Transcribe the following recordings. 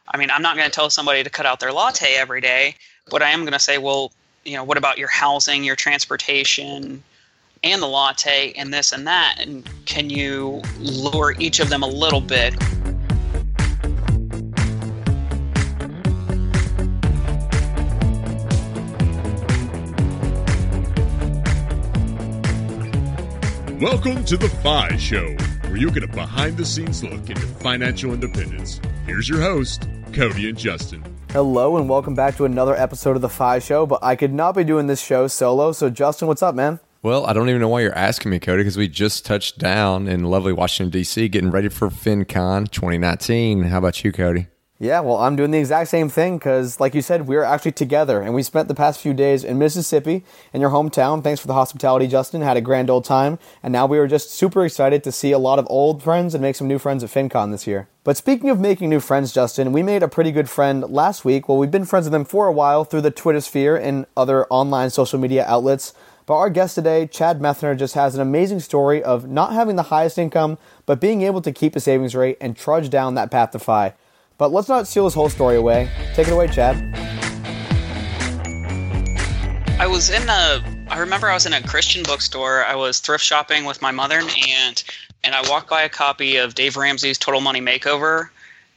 I mean, I'm not going to tell somebody to cut out their latte every day, but I am going to say, well, what about your housing, your transportation, and the latte, and this and that? And can you lower each of them a little bit? Welcome to The FI Show, where you get a behind-the-scenes look into financial independence. Here's your host, Cody and Justin. Hello, and welcome back to another episode of The FI Show, but I could not be doing this show solo, so Justin, what's up, man? Well, I don't even know why you're asking me, Cody, because we just touched down in lovely Washington, D.C., getting ready for FinCon 2019. How about you, Cody? Yeah, well, I'm doing the exact same thing because, like you said, we're actually together, and we spent the past few days in Mississippi, in your hometown. Thanks for the hospitality, Justin. Had a grand old time, and now we were just super excited to see a lot of old friends and make some new friends at FinCon this year. But speaking of making new friends, Justin, we made a pretty good friend last week. Well, we've been friends with them for a while through the Twitter sphere and other online social media outlets. But our guest today, Chad Methner, just has an amazing story of not having the highest income, but being able to keep a savings rate and trudge down that path to FI. But let's not steal his whole story away. Take it away, Chad. I remember I was in a Christian bookstore. I was thrift shopping with my mother and aunt, and I walked by a copy of Dave Ramsey's Total Money Makeover,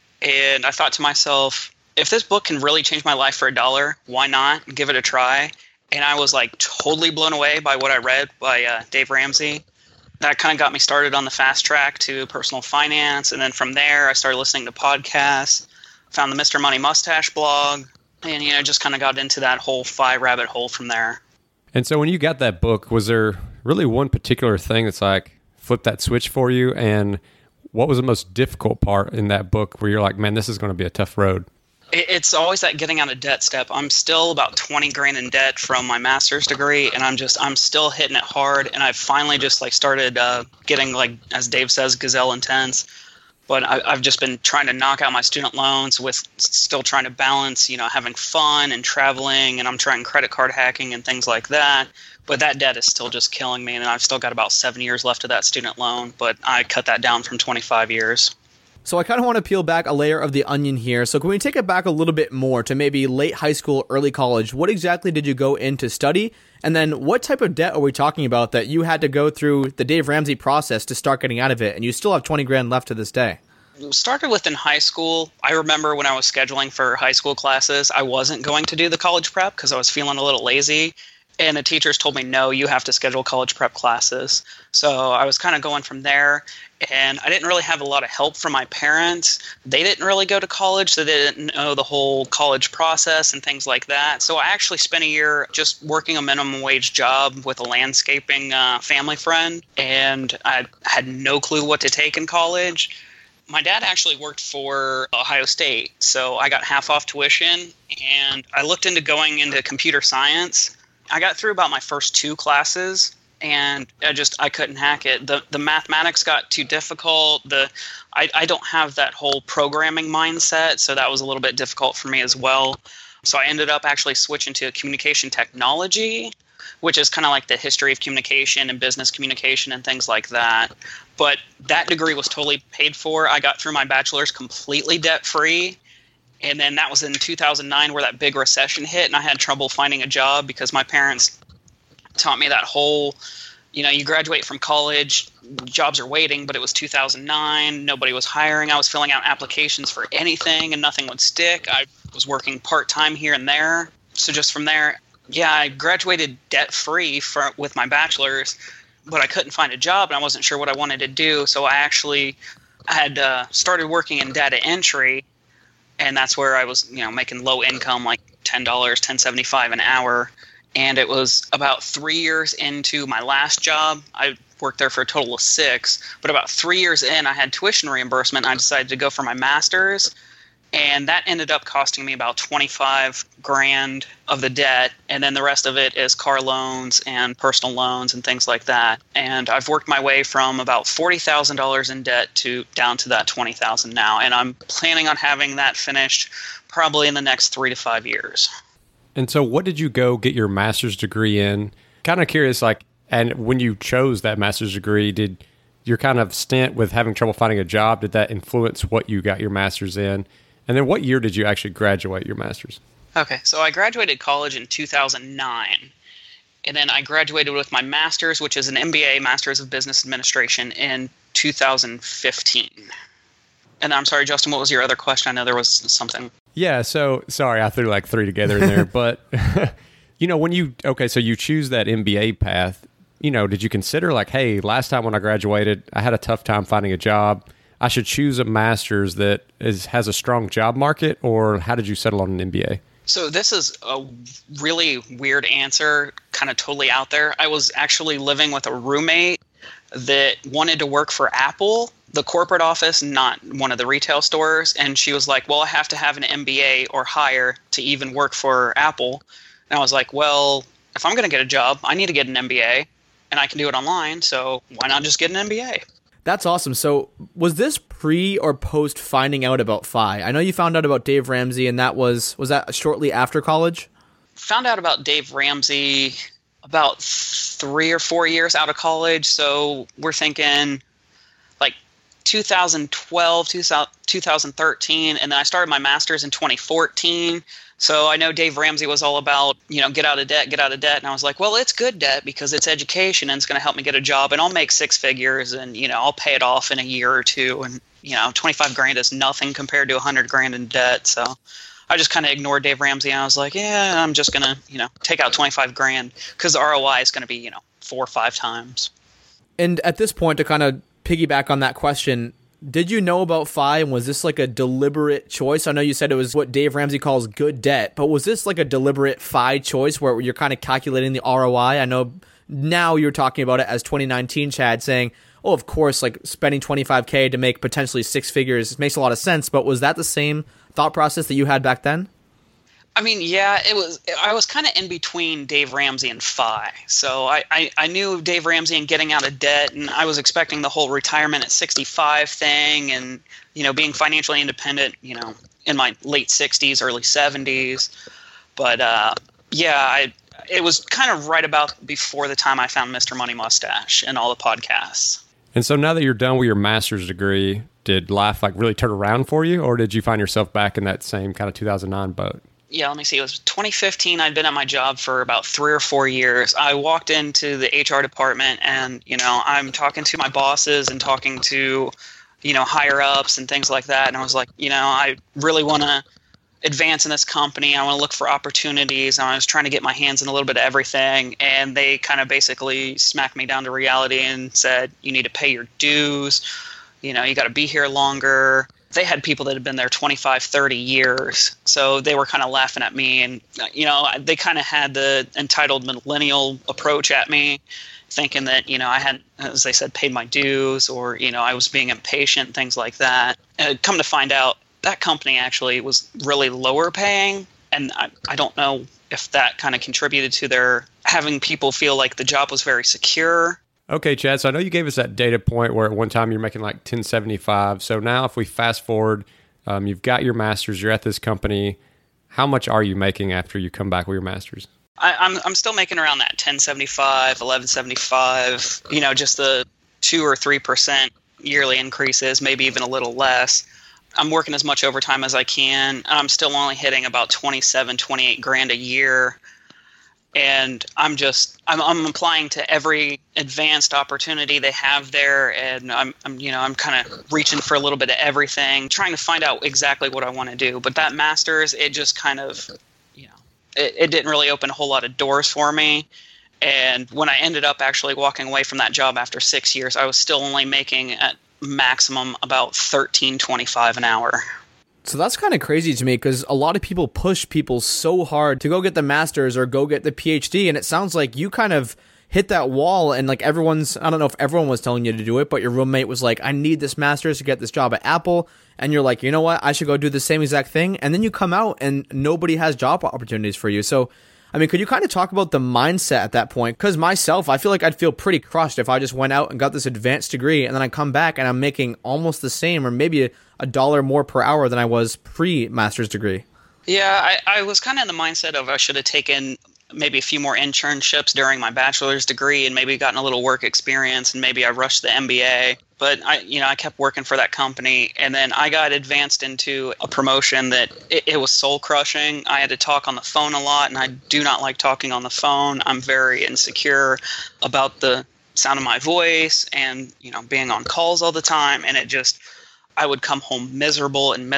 and I thought to myself, if this book can really change my life for $1, why not give it a try? And I was like totally blown away by what I read by Dave Ramsey. That kind of got me started on the fast track to personal finance. And then from there, I started listening to podcasts, found the Mr. Money Mustache blog, and, just kind of got into that whole FI rabbit hole from there. And so when you got that book, was there really one particular thing that's like flipped that switch for you? And what was the most difficult part in that book where you're like, man, this is going to be a tough road? It's always that getting out of debt step. I'm still about 20 grand in debt from my master's degree, and I'm still hitting it hard. And I've finally just started getting, as Dave says, gazelle intense. But I've just been trying to knock out my student loans with still trying to balance, having fun and traveling, and I'm trying credit card hacking and things like that. But that debt is still just killing me, and I've still got about 7 years left of that student loan. But I cut that down from 25 years. So I kind of want to peel back a layer of the onion here. So can we take it back a little bit more to maybe late high school, early college? What exactly did you go in to study? And then what type of debt are we talking about that you had to go through the Dave Ramsey process to start getting out of it? And you still have 20 grand left to this day. Started within high school. I remember when I was scheduling for high school classes, I wasn't going to do the college prep because I was feeling a little lazy. And the teachers told me, no, you have to schedule college prep classes. So I was kind of going from there. And I didn't really have a lot of help from my parents. They didn't really go to college, so they didn't know the whole college process and things like that. So I actually spent a year just working a minimum wage job with a landscaping family friend. And I had no clue what to take in college. My dad actually worked for Ohio State, so I got half off tuition. And I looked into going into computer science. I got through about my first 2 classes, and I couldn't hack it. The mathematics got too difficult. I don't have that whole programming mindset, so that was a little bit difficult for me as well. So I ended up actually switching to communication technology, which is kind of like the history of communication and business communication and things like that. But that degree was totally paid for. I got through my bachelor's completely debt-free. And then that was in 2009 where that big recession hit, and I had trouble finding a job because my parents taught me that whole, you graduate from college, jobs are waiting, but it was 2009. Nobody was hiring. I was filling out applications for anything, and nothing would stick. I was working part-time here and there. So just from there, I graduated debt-free with my bachelor's, but I couldn't find a job, and I wasn't sure what I wanted to do. So I had started working in data entry. And that's where I was, making low income, like $10, $10.75 an hour. And it was about 3 years into my last job. I worked there for a total of 6. But about 3 years in, I had tuition reimbursement. And I decided to go for my master's. And that ended up costing me about 25 grand of the debt. And then the rest of it is car loans and personal loans and things like that. And I've worked my way from about $40,000 in debt down to that $20,000 now. And I'm planning on having that finished probably in the next 3 to 5 years. And so what did you go get your master's degree in? Kind of curious, and when you chose that master's degree, did your kind of stint with having trouble finding a job, did that influence what you got your master's in? And then what year did you actually graduate your master's? Okay, so I graduated college in 2009. And then I graduated with my master's, which is an MBA, Master's of Business Administration, in 2015. And I'm sorry, Justin, what was your other question? I know there was something. Yeah, so sorry, I threw like three together in there. But, so you choose that MBA path, did you consider like, hey, last time when I graduated, I had a tough time finding a job. I should choose a master's that has a strong job market, or how did you settle on an MBA? So this is a really weird answer, kind of totally out there. I was actually living with a roommate that wanted to work for Apple, the corporate office, not one of the retail stores. And she was like, well, I have to have an MBA or higher to even work for Apple. And I was like, well, if I'm going to get a job, I need to get an MBA, and I can do it online. So why not just get an MBA? That's awesome. So was this pre or post finding out about Phi? I know you found out about Dave Ramsey, and was that shortly after college? Found out about Dave Ramsey about 3 or 4 years out of college. So we're thinking like 2012, 2013. And then I started my master's in 2014. So I know Dave Ramsey was all about, get out of debt. And I was like, well, it's good debt because it's education and it's going to help me get a job, and I'll make six figures, and, I'll pay it off in a year or two. And, 25 grand is nothing compared to 100 grand in debt. So I just kind of ignored Dave Ramsey, and I was like, yeah, I'm just going to, take out 25 grand because the ROI is going to be, 4 or 5 times. And at this point, to kind of piggyback on that question, did you know about Phi, and was this like a deliberate choice? I know you said it was what Dave Ramsey calls good debt, but was this like a deliberate Phi choice where you're kind of calculating the ROI? I know now you're talking about it as 2019 Chad, saying, oh, of course, like spending $25K to make potentially 6 figures makes a lot of sense, but was that the same thought process that you had back then? I mean, yeah, it was. I was kind of in between Dave Ramsey and Phi. So I knew Dave Ramsey and getting out of debt, and I was expecting the whole retirement at 65 thing, and being financially independent, in my late 60s, early 70s. But it was kind of right about before the time I found Mr. Money Mustache and all the podcasts. And so now that you're done with your master's degree, did life like really turn around for you, or did you find yourself back in that same kind of 2009 boat? Yeah, let me see. It was 2015. I'd been at my job for about 3 or 4 years. I walked into the HR department, and, I'm talking to my bosses and talking to, higher ups and things like that. And I was like, I really want to advance in this company. I want to look for opportunities. And I was trying to get my hands in a little bit of everything. And they kind of basically smacked me down to reality and said, you need to pay your dues. You got to be here longer. They had people that had been there 25, 30 years. So they were kind of laughing at me. And, they kind of had the entitled millennial approach at me, thinking that, I hadn't, as they said, paid my dues, or, I was being impatient, things like that. And come to find out, that company actually was really lower paying. And I don't know if that kind of contributed to their having people feel like the job was very secure. Okay, Chad, so I know you gave us that data point where at one time you're making like $1075. So now if we fast forward, you've got your master's, you're at this company. How much are you making after you come back with your master's? I'm still making around that $1075, $1175, just the 2 or 3% yearly increases, maybe even a little less. I'm working as much overtime as I can. I'm still only hitting about 27, 28 grand a year. And I'm applying to every advanced opportunity they have there, and I'm kind of reaching for a little bit of everything, trying to find out exactly what I want to do. But that master's, it just kind of, it didn't really open a whole lot of doors for me. And when I ended up actually walking away from that job after 6 years, I was still only making at maximum about $13.25 an hour. So that's kind of crazy to me, because a lot of people push people so hard to go get the master's or go get the PhD. And it sounds like you kind of hit that wall, and like I don't know if everyone was telling you to do it, but your roommate was like, I need this master's to get this job at Apple. And you're like, you know what? I should go do the same exact thing. And then you come out and nobody has job opportunities for you. So, I mean, could you kind of talk about the mindset at that point? Because myself, I feel like I'd feel pretty crushed if I just went out and got this advanced degree and then I come back and I'm making almost the same, or maybe a dollar more per hour than I was pre-master's degree. Yeah, I was kind of in the mindset of I should have taken maybe a few more internships during my bachelor's degree and maybe gotten a little work experience, and maybe I rushed the MBA. But I kept working for that company, and then I got advanced into a promotion that it was soul crushing. I had to talk on the phone a lot, and I do not like talking on the phone. I'm very insecure about the sound of my voice and, being on calls all the time. And I would come home miserable. And,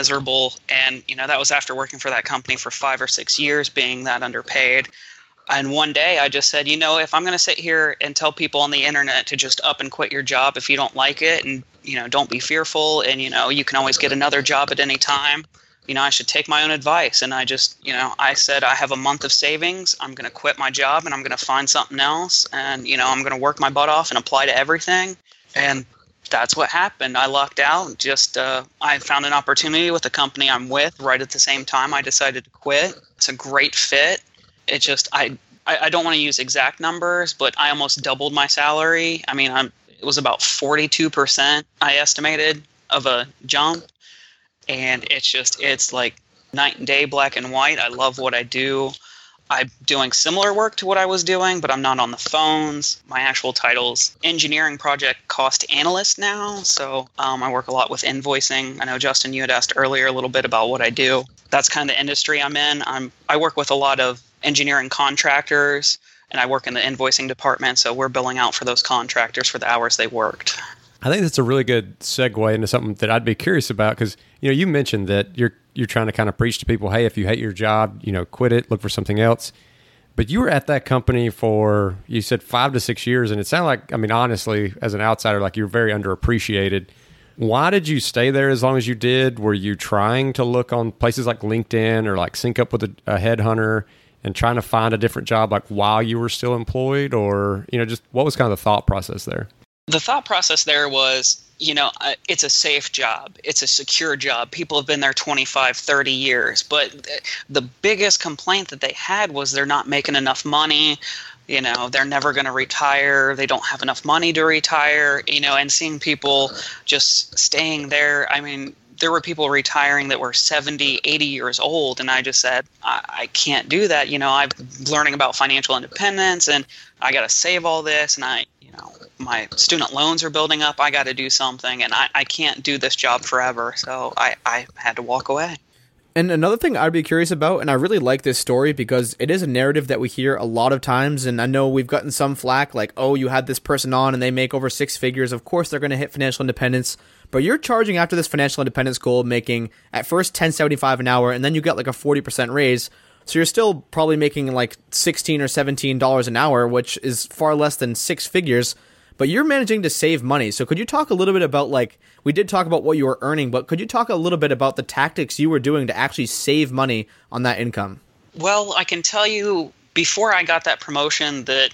that was after working for that company for 5 or 6 years, being that underpaid. And one day I just said, if I'm going to sit here and tell people on the internet to just up and quit your job if you don't like it, and, don't be fearful, and, you can always get another job at any time, I should take my own advice. And I just, I said, I have a month of savings. I'm going to quit my job and I'm going to find something else. And, I'm going to work my butt off and apply to everything. And that's what happened. I lucked out. I found an opportunity with the company I'm with right at the same time I decided to quit. It's a great fit. It just, I don't want to use exact numbers, but I almost doubled my salary. I mean, it was about 42%, I estimated, of a jump. And it's like night and day, black and white. I love what I do. I'm doing similar work to what I was doing, but I'm not on the phones. My actual title's engineering project cost analyst now. So I work a lot with invoicing. I know, Justin, you had asked earlier a little bit about what I do. That's kind of the industry I'm in. I work with a lot of engineering contractors, and I work in the invoicing department. So we're billing out for those contractors for the hours they worked. I think that's a really good segue into something that I'd be curious about, because you mentioned that you're trying to kind of preach to people, hey, if you hate your job, quit it, look for something else. But you were at that company for, you said, 5 to 6 years, and it sounded like, honestly, as an outsider, like you're very underappreciated. Why did you stay there as long as you did? Were you trying to look on places like LinkedIn or like sync up with a headhunter and trying to find a different job like while you were still employed, or just what was kind of the thought process there? The thought process there was, it's a safe job. It's a secure job. People have been there 25, 30 years. But the biggest complaint that they had was they're not making enough money. They're never going to retire. They don't have enough money to retire, and seeing people just staying there. I mean, there were people retiring that were 70, 80 years old. And I just said, I can't do that. I'm learning about financial independence, and I got to save all this. And my student loans are building up. I got to do something, and I can't do this job forever. So I had to walk away. And another thing I'd be curious about, and I really like this story because it is a narrative that we hear a lot of times, and I know we've gotten some flack like, oh, you had this person on and they make over 6 figures. Of course they're going to hit financial independence, but you're charging after this financial independence goal, making at first $10.75 an hour, and then you get like a 40% raise. So you're still probably making like $16 or $17 an hour, which is far less than 6 figures. But you're managing to save money. So could you talk a little bit about, like, we did talk about what you were earning, but could you talk a little bit about the tactics you were doing to actually save money on that income? Well, I can tell you, before I got that promotion, that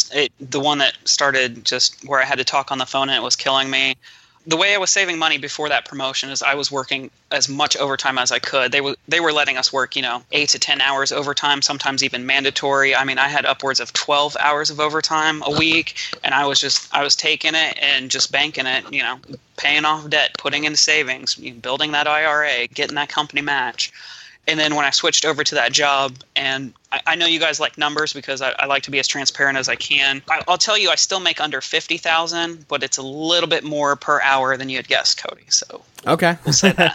the one that started just where I had to talk on the phone and it was killing me. The way I was saving money before that promotion is I was working as much overtime as I could. They were letting us work, 8 to 10 hours overtime, sometimes even mandatory. I mean, I had upwards of 12 hours of overtime a week, and I was taking it and just banking it, paying off debt, putting in savings, building that IRA, getting that company match. And then when I switched over to that job, and I know you guys like numbers because I like to be as transparent as I can. I'll tell you, I still make under $50,000, but it's a little bit more per hour than you had guessed, Cody. So okay, we'll say that.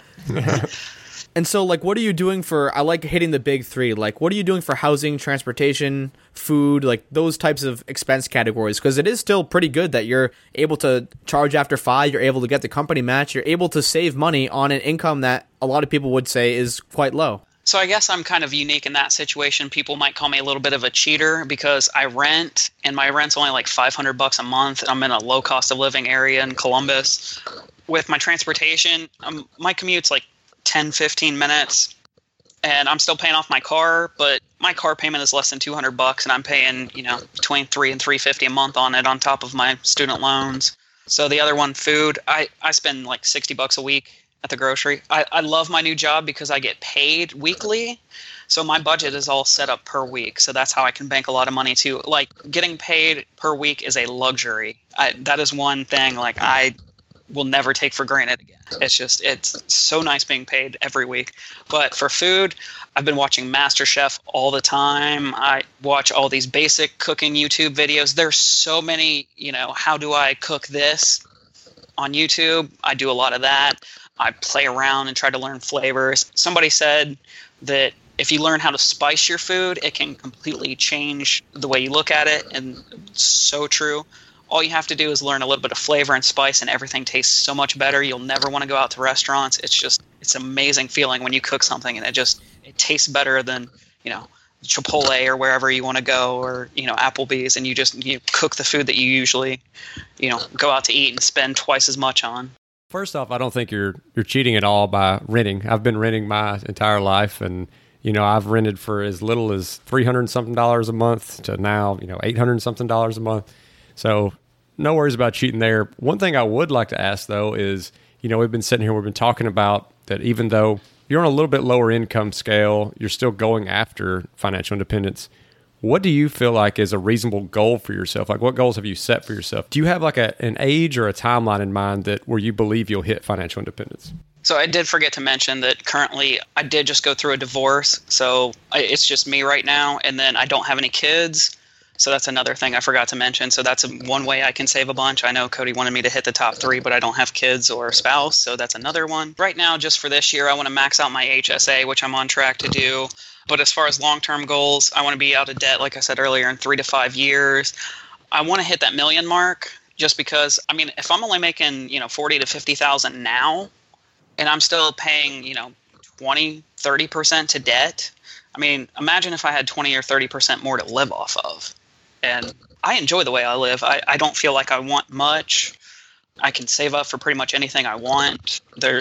And so, like, what are you doing I like hitting the big three. Like, what are you doing for housing, transportation, food, like those types of expense categories? Because it is still pretty good that you're able to charge after 5, you're able to get the company match, you're able to save money on an income that a lot of people would say is quite low. So I guess I'm kind of unique in that situation. People might call me a little bit of a cheater because I rent, and my rent's only like $500 a month. I'm in a low cost of living area in Columbus. With my transportation, my commute's like 10, 15 minutes, and I'm still paying off my car, but my car payment is less than $200, and I'm paying, between $300 and $350 a month on it on top of my student loans. So the other one, food, I spend like $60 a week at the grocery. I love my new job because I get paid weekly. So my budget is all set up per week. So that's how I can bank a lot of money too. Like, getting paid per week is a luxury. That is one thing like I will never take for granted again. It's so nice being paid every week. But for food, I've been watching MasterChef all the time. I watch all these basic cooking YouTube videos. There's so many, how do I cook this? on YouTube. I do a lot of that. I play around and try to learn flavors. Somebody said that if you learn how to spice your food, it can completely change the way you look at it. And it's so true. All you have to do is learn a little bit of flavor and spice, and everything tastes so much better. You'll never want to go out to restaurants. It's an amazing feeling when you cook something and it tastes better than, Chipotle or wherever you want to go, or, Applebee's, and you cook the food that you usually, go out to eat and spend twice as much on. First off, I don't think you're cheating at all by renting. I've been renting my entire life, and I've rented for as little as $300 something a month to now, $800 something a month. So no worries about cheating there. One thing I would like to ask though is, we've been sitting here, we've been talking about that even though you're on a little bit lower income scale, you're still going after financial independence. What do you feel like is a reasonable goal for yourself? Like, what goals have you set for yourself? Do you have like an age or a timeline in mind where you believe you'll hit financial independence? So I did forget to mention that currently I did just go through a divorce. So it's just me right now. And then I don't have any kids. So that's another thing I forgot to mention. So that's one way I can save a bunch. I know Cody wanted me to hit the top 3, but I don't have kids or a spouse. So that's another one. Right now, just for this year, I want to max out my HSA, which I'm on track to do. But as far as long-term goals, I want to be out of debt, like I said earlier, in 3 to 5 years. I want to hit that million mark just because, if I'm only making, 40 to 50,000 now, and I'm still paying, 20, 30% to debt. Imagine if I had 20 or 30% more to live off of. And I enjoy the way I live. I don't feel like I want much. I can save up for pretty much anything I want.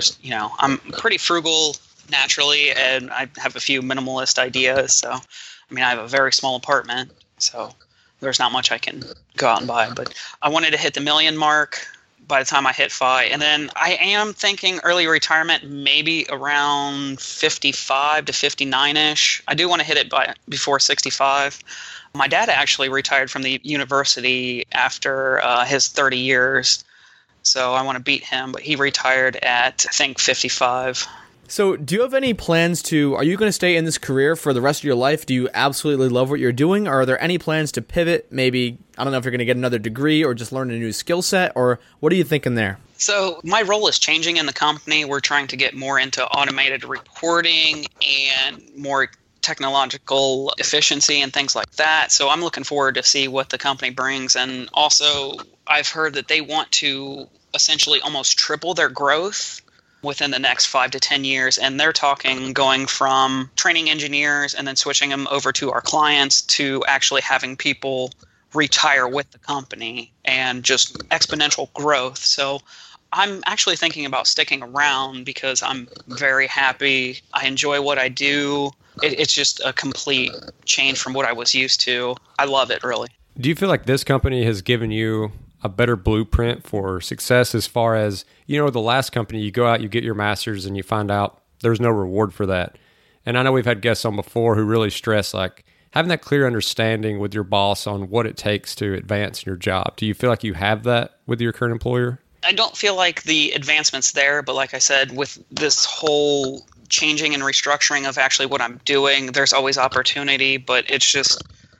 I'm pretty frugal naturally, and I have a few minimalist ideas. So, I have a very small apartment, so there's not much I can go out and buy. But I wanted to hit the million mark by the time I hit 5. And then I am thinking early retirement, maybe around 55 to 59-ish. I do want to hit it before 65. My dad actually retired from the university after his 30 years. So I want to beat him, but he retired at, I think, 55. So do you have any plans are you going to stay in this career for the rest of your life? Do you absolutely love what you're doing? Or are there any plans to pivot? Maybe, I don't know if you're going to get another degree or just learn a new skill set, or what are you thinking there? So my role is changing in the company. We're trying to get more into automated reporting and more technological efficiency and things like that. So I'm looking forward to see what the company brings. And also, I've heard that they want to essentially almost triple their growth within the next 5 to 10 years. And they're talking going from training engineers and then switching them over to our clients to actually having people retire with the company and just exponential growth. So I'm actually thinking about sticking around because I'm very happy. I enjoy what I do. It's just a complete change from what I was used to. I love it, really. Do you feel like this company has given you a better blueprint for success as far as, the last company, you go out, you get your master's, and you find out there's no reward for that? And I know we've had guests on before who really stress like having that clear understanding with your boss on what it takes to advance in your job. Do you feel like you have that with your current employer? I don't feel like the advancement's there, but like I said, with this whole changing and restructuring of actually what I'm doing, there's always opportunity, but it's just,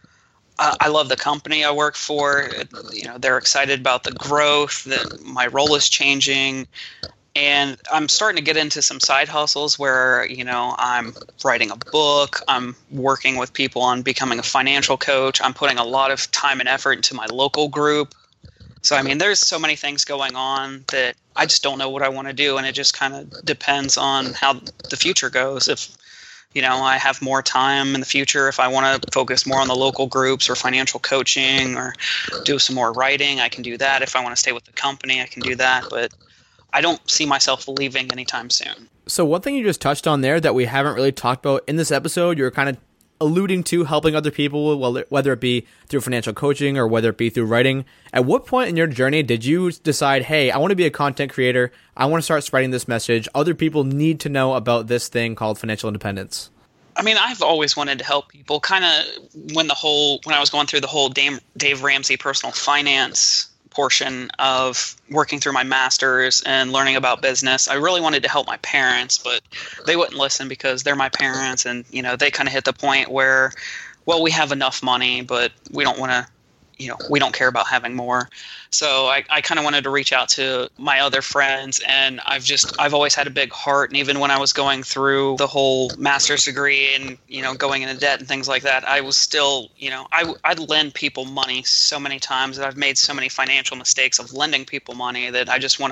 I love the company I work for. They're excited about the growth, that my role is changing, and I'm starting to get into some side hustles where, I'm writing a book, I'm working with people on becoming a financial coach, I'm putting a lot of time and effort into my local group. So, there's so many things going on that I just don't know what I want to do, and it just kind of depends on how the future goes. If, I have more time in the future, if I want to focus more on the local groups or financial coaching or do some more writing, I can do that. If I want to stay with the company, I can do that. But I don't see myself leaving anytime soon. So one thing you just touched on there that we haven't really talked about in this episode, you're kind of alluding to helping other people, whether it be through financial coaching or whether it be through writing. At what point in your journey did you decide, hey, I want to be a content creator, I want to start spreading this message, other people need to know about this thing called financial independence? I've always wanted to help people. Kind of when I was going through the whole Dave Ramsey personal finance portion of working through my master's and learning about business, I really wanted to help my parents, but they wouldn't listen because they're my parents, and they kind of hit the point where, well, we have enough money, but we don't want to, we don't care about having more. So I kind of wanted to reach out to my other friends, and I've always had a big heart. And even when I was going through the whole master's degree and, going into debt and things like that, I was still, I'd lend people money so many times, that I've made so many financial mistakes of lending people money, that I just want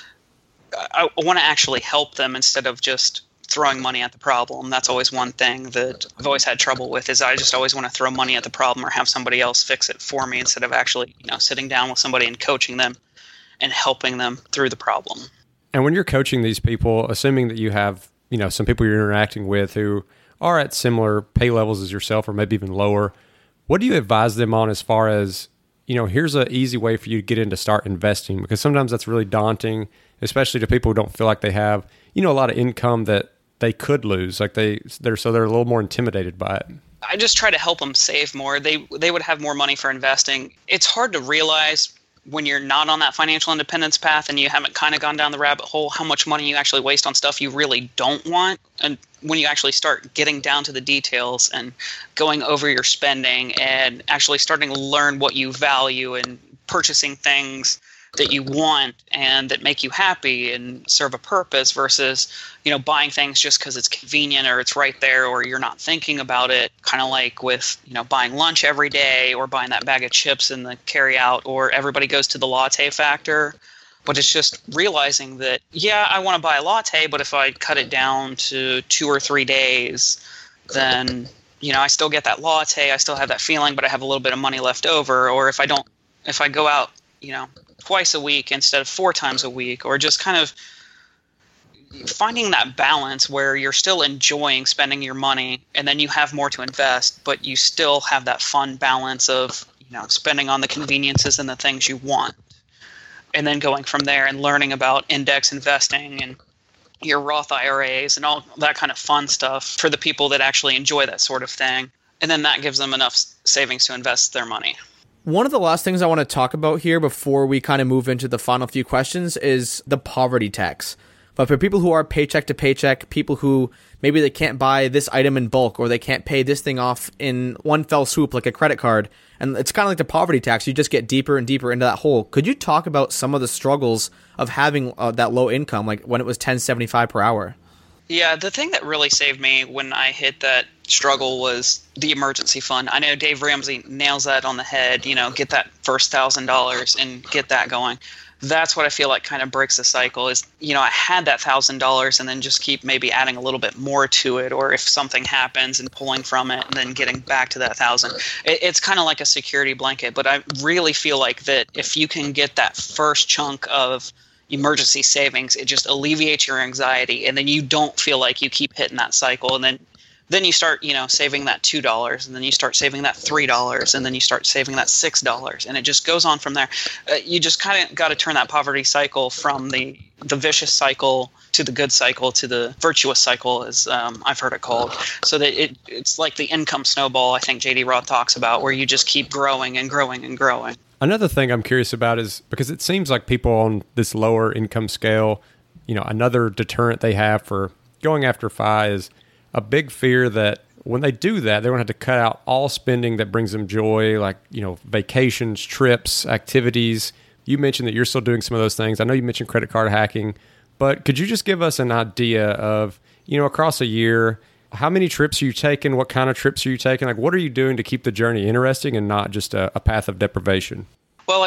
to actually help them instead of just throwing money at the problem. That's always one thing that I've always had trouble with, is I just always want to throw money at the problem or have somebody else fix it for me, instead of actually, sitting down with somebody and coaching them and helping them through the problem. And when you're coaching these people, assuming that you have, some people you're interacting with who are at similar pay levels as yourself, or maybe even lower, what do you advise them on as far as, here's an easy way for you to get in to start investing? Because sometimes that's really daunting, especially to people who don't feel like they have, a lot of income that they could lose. Like they're a little more intimidated by it. I just try to help them save more. They would have more money for investing. It's hard to realize when you're not on that financial independence path and you haven't kind of gone down the rabbit hole, how much money you actually waste on stuff you really don't want. And when you actually start getting down to the details and going over your spending and actually starting to learn what you value and purchasing things that you want and that make you happy and serve a purpose, versus, buying things just because it's convenient or it's right there or you're not thinking about it. Kind of like with, buying lunch every day or buying that bag of chips in the carry out, or everybody goes to the latte factor. But it's just realizing that, I want to buy a latte, but if I cut it down to 2 or 3 days, then, I still get that latte. I still have that feeling, but I have a little bit of money left over. Or if I go out, twice a week instead of 4 times a week, or just kind of finding that balance where you're still enjoying spending your money and then you have more to invest, but you still have that fun balance of, spending on the conveniences and the things you want. And then going from there and learning about index investing and your Roth IRAs and all that kind of fun stuff for the people that actually enjoy that sort of thing. And then that gives them enough savings to invest their money. One of the last things I want to talk about here before we kind of move into the final few questions is the poverty tax. But for people who are paycheck to paycheck, people who maybe they can't buy this item in bulk, or they can't pay this thing off in one fell swoop like a credit card, and it's kind of like the poverty tax, you just get deeper and deeper into that hole. Could you talk about some of the struggles of having that low income, like when it was $10.75 per hour? Yeah, the thing that really saved me when I hit that struggle was the emergency fund. I know Dave Ramsey nails that on the head, get that first $1,000 and get that going. That's what I feel like kind of breaks the cycle is, I had that $1,000 and then just keep maybe adding a little bit more to it, or if something happens and pulling from it and then getting back to that 1,000. It's kind of like a security blanket, but I really feel like that if you can get that first chunk of emergency savings, it just alleviates your anxiety, and then you don't feel like you keep hitting that cycle. And then you start, saving that $2, and then you start saving that $3, and then you start saving that $6, and it just goes on from there. You just kind of got to turn that poverty cycle from the vicious cycle to the good cycle to the virtuous cycle, as I've heard it called, so that it's like the income snowball I think J.D. Roth talks about, where you just keep growing and growing and growing. Another thing I'm curious about is, because it seems like people on this lower income scale, another deterrent they have for going after FI is a big fear that when they do that, they're going to have to cut out all spending that brings them joy, like, vacations, trips, activities. You mentioned that you're still doing some of those things. I know you mentioned credit card hacking, but could you just give us an idea of, across a year, how many trips are you taking? What kind of trips are you taking? Like, what are you doing to keep the journey interesting and not just a path of deprivation? Well,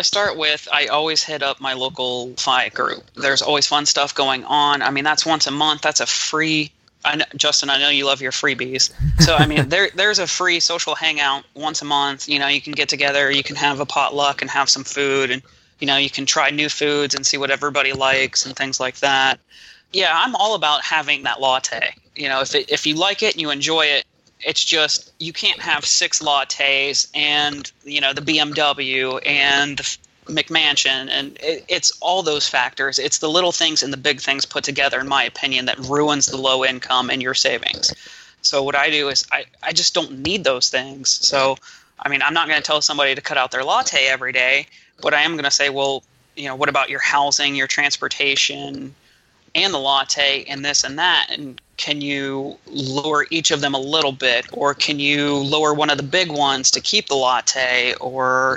I always hit up my local FI group. There's always fun stuff going on. I mean, that's once a month. That's a free, Justin, I know you love your freebies. So, I mean, there's a free social hangout once a month. You can get together, you can have a potluck and have some food, and, you can try new foods and see what everybody likes and things like that. Yeah, I'm all about having that latte. If you like it and you enjoy it, it's just you can't have 6 lattes and, the BMW and the McMansion, and it's all those factors. It's the little things and the big things put together, in my opinion, that ruins the low income and your savings. So what I do is I just don't need those things. So, I mean, I'm not going to tell somebody to cut out their latte every day, but I am going to say, well, what about your housing, your transportation, and the latte and this and that, and can you lower each of them a little bit, or can you lower one of the big ones to keep the latte, or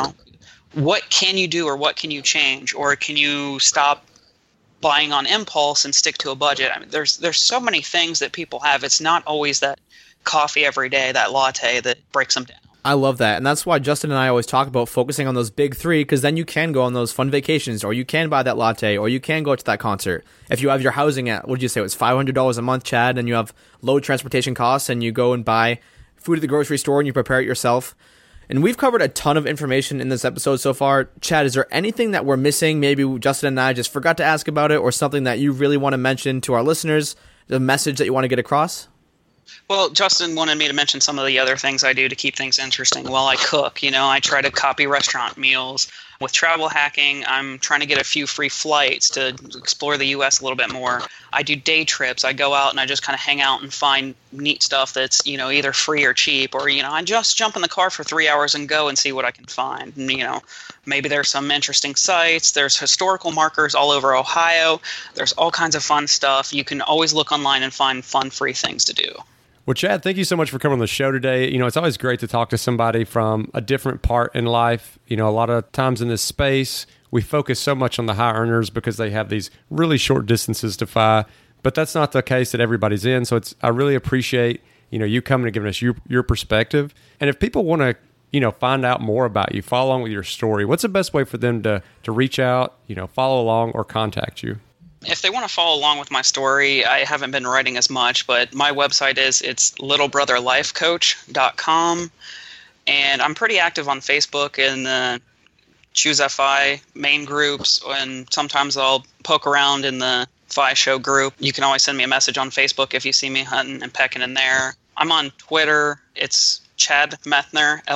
what can you do, or what can you change, or can you stop buying on impulse and stick to a budget? I mean, there's so many things that people have. It's not always that coffee every day, that latte, that breaks them down. I love that. And that's why Justin and I always talk about focusing on those big three, because then you can go on those fun vacations, or you can buy that latte, or you can go to that concert. If you have your housing at, what did you say, it was $500 a month, Chad, and you have low transportation costs, and you go and buy food at the grocery store and you prepare it yourself. And we've covered a ton of information in this episode so far. Chad, is there anything that we're missing? Maybe Justin and I just forgot to ask about it, or something that you really want to mention to our listeners, the message that you want to get across? Well, Justin wanted me to mention some of the other things I do to keep things interesting while I cook. I try to copy restaurant meals. With travel hacking, I'm trying to get a few free flights to explore the U.S. a little bit more. I do day trips. I go out and I just kind of hang out and find neat stuff that's, either free or cheap, or, I just jump in the car for 3 hours and go and see what I can find. And, maybe there's some interesting sites. There's historical markers all over Ohio. There's all kinds of fun stuff. You can always look online and find fun, free things to do. Well, Chad, thank you so much for coming on the show today. It's always great to talk to somebody from a different part in life. A lot of times in this space, we focus so much on the high earners because they have these really short distances to fly, but that's not the case that everybody's in. So I really appreciate, you coming and giving us your perspective. And if people want to, find out more about you, follow along with your story, what's the best way for them to reach out, follow along, or contact you? If they want to follow along with my story, I haven't been writing as much, but my website it's littlebrotherlifecoach.com. And I'm pretty active on Facebook in the Choose FI main groups, and sometimes I'll poke around in the FI Show group. You can always send me a message on Facebook if you see me hunting and pecking in there. I'm on Twitter. It's Chad Methner,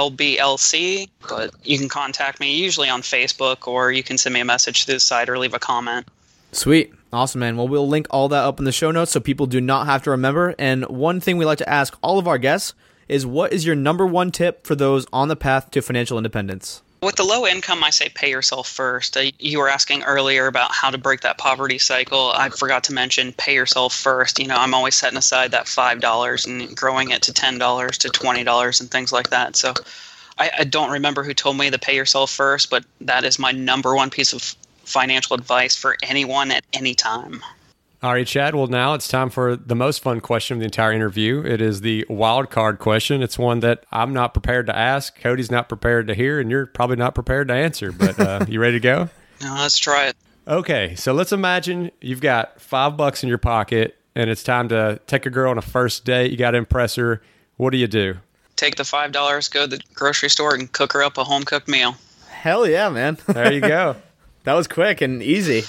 LBLC, but you can contact me usually on Facebook, or you can send me a message through the site or leave a comment. Sweet. Awesome, man. Well, we'll link all that up in the show notes so people do not have to remember. And one thing we like to ask all of our guests is, what is your number one tip for those on the path to financial independence? With the low income, I say pay yourself first. You were asking earlier about how to break that poverty cycle. I forgot to mention pay yourself first. I'm always setting aside that $5 and growing it to $10 to $20 and things like that. So I don't remember who told me to pay yourself first, but that is my number one piece of financial advice for anyone at any time. All right, Chad. Well, now it's time for the most fun question of the entire interview. It is the wild card question. It's one that I'm not prepared to ask, Cody's not prepared to hear, and you're probably not prepared to answer. But you ready to go? No, let's try it. Okay, so let's imagine you've got $5 in your pocket, and it's time to take a girl on a first date. You got to impress her. What do? Take the $5, go to the grocery store, and cook her up a home-cooked meal. Hell yeah, man. There you go. That was quick and easy.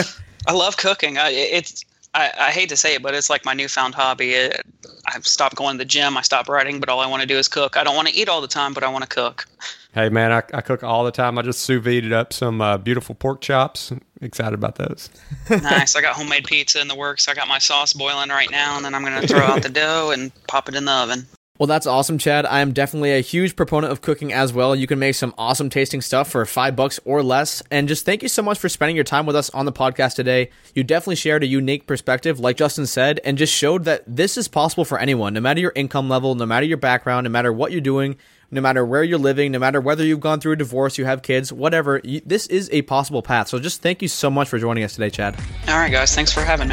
I love cooking. I hate to say it, but it's like my newfound hobby. I've stopped going to the gym. I stopped writing, but all I want to do is cook. I don't want to eat all the time, but I want to cook. Hey, man, I cook all the time. I just sous vide'd up some beautiful pork chops. I'm excited about those. Nice. I got homemade pizza in the works. I got my sauce boiling right now, and then I'm going to throw out the dough and pop it in the oven. Well, that's awesome, Chad. I am definitely a huge proponent of cooking as well. You can make some awesome tasting stuff for $5 or less. And just thank you so much for spending your time with us on the podcast today. You definitely shared a unique perspective, like Justin said, and just showed that this is possible for anyone, no matter your income level, no matter your background, no matter what you're doing, no matter where you're living, no matter whether you've gone through a divorce, you have kids, whatever. This is a possible path. So just thank you so much for joining us today, Chad. All right, guys. Thanks for having me.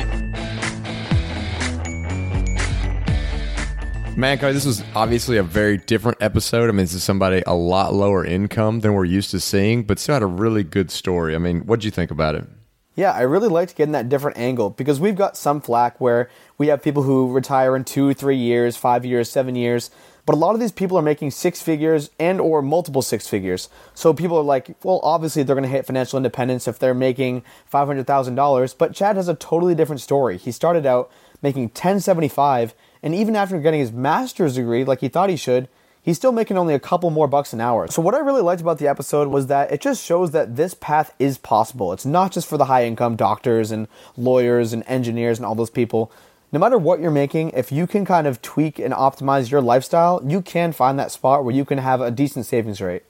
Man, Cody, this was obviously a very different episode. I mean, this is somebody a lot lower income than we're used to seeing, but still had a really good story. I mean, what'd you think about it? Yeah, I really liked getting that different angle, because we've got some flack where we have people who retire in 2, 3 years, 5 years, 7 years, but a lot of these people are making six figures and or multiple six figures. So people are like, well, obviously they're going to hit financial independence if they're making $500,000, but Chad has a totally different story. He started out making $1,075, and even after getting his master's degree like he thought he should, he's still making only a couple more bucks an hour. So what I really liked about the episode was that it just shows that this path is possible. It's not just for the high income doctors and lawyers and engineers and all those people. No matter what you're making, if you can kind of tweak and optimize your lifestyle, you can find that spot where you can have a decent savings rate.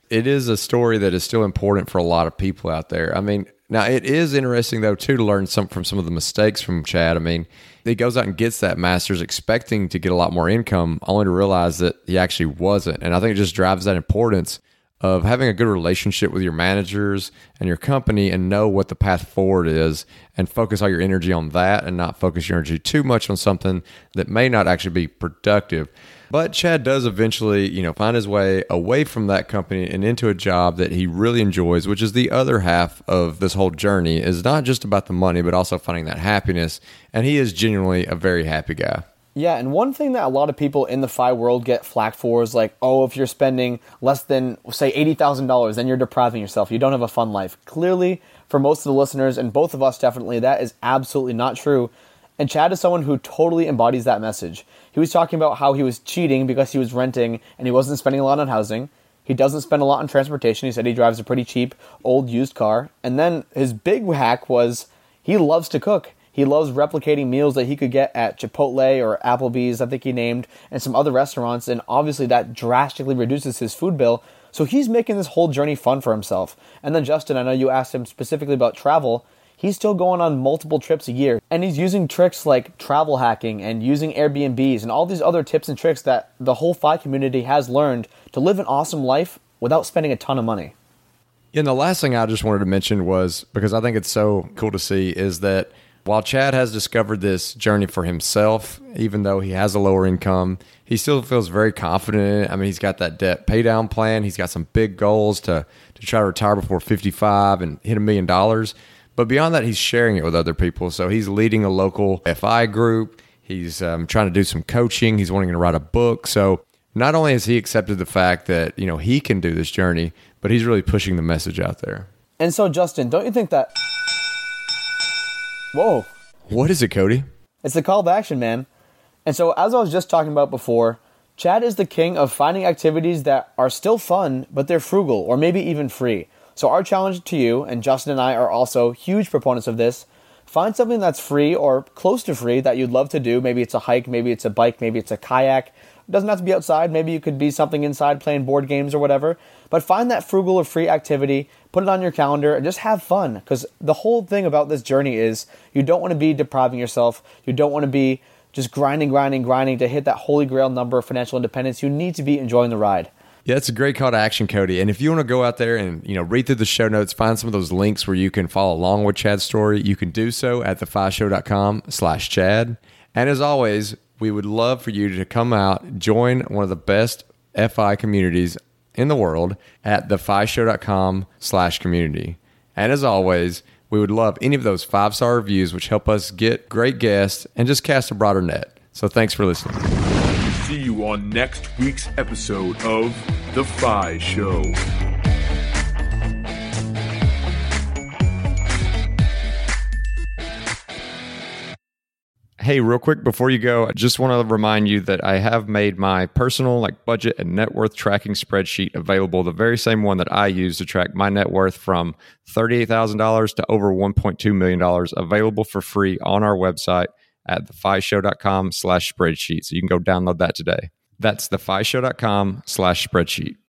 It is a story that is still important for a lot of people out there. I mean, now it is interesting though too to learn from some of the mistakes from Chad. I mean, he goes out and gets that master's expecting to get a lot more income, only to realize that he actually wasn't. And I think it just drives that importance of having a good relationship with your managers and your company and know what the path forward is and focus all your energy on that and not focus your energy too much on something that may not actually be productive. But Chad does eventually, find his way away from that company and into a job that he really enjoys, which is the other half of this whole journey, is not just about the money, but also finding that happiness. And he is genuinely a very happy guy. Yeah, and one thing that a lot of people in the FI world get flack for is like, oh, if you're spending less than, say, $80,000, then you're depriving yourself. You don't have a fun life. Clearly, for most of the listeners, and both of us definitely, that is absolutely not true. And Chad is someone who totally embodies that message. He was talking about how he was cheating because he was renting and he wasn't spending a lot on housing. He doesn't spend a lot on transportation. He said he drives a pretty cheap old used car. And then his big hack was he loves to cook. He loves replicating meals that he could get at Chipotle or Applebee's, I think he named, and some other restaurants. And obviously that drastically reduces his food bill. So he's making this whole journey fun for himself. And then Justin, I know you asked him specifically about travel. He's still going on multiple trips a year. And he's using tricks like travel hacking and using Airbnbs and all these other tips and tricks that the whole FI community has learned to live an awesome life without spending a ton of money. And the last thing I just wanted to mention was, because I think it's so cool to see, is that while Chad has discovered this journey for himself, even though he has a lower income, he still feels very confident in it. I mean, he's got that debt pay down plan. He's got some big goals to try to retire before 55 and hit $1 million. But beyond that, he's sharing it with other people. So he's leading a local FI group. He's trying to do some coaching. He's wanting to write a book. So not only has he accepted the fact that, he can do this journey, but he's really pushing the message out there. And so, Justin, don't you think that... Whoa. What is it, Cody? It's the call to action, man. And so, as I was just talking about before, Chad is the king of finding activities that are still fun, but they're frugal or maybe even free. So our challenge to you, and Justin and I are also huge proponents of this, find something that's free or close to free that you'd love to do. Maybe it's a hike, maybe it's a bike, maybe it's a kayak. It doesn't have to be outside. Maybe it could be something inside playing board games or whatever. But find that frugal or free activity, put it on your calendar, and just have fun. Because the whole thing about this journey is you don't want to be depriving yourself. You don't want to be just grinding to hit that holy grail number of financial independence. You need to be enjoying the ride. Yeah, it's a great call to action, Cody. And if you want to go out there and, read through the show notes, find some of those links where you can follow along with Chad's story, you can do so at thefishow.com/Chad. And as always, we would love for you to come out, join one of the best FI communities in the world at thefishow.com/community. And as always, we would love any of those 5-star reviews, which help us get great guests and just cast a broader net. So thanks for listening. See you on next week's episode of The FI Show. Hey, real quick before you go, I just want to remind you that I have made my personal budget and net worth tracking spreadsheet available, the very same one that I use to track my net worth from $38,000 to over $1.2 million, available for free on our website at thefishow.com/spreadsheet. So you can go download that today. That's thefishow.com/spreadsheet.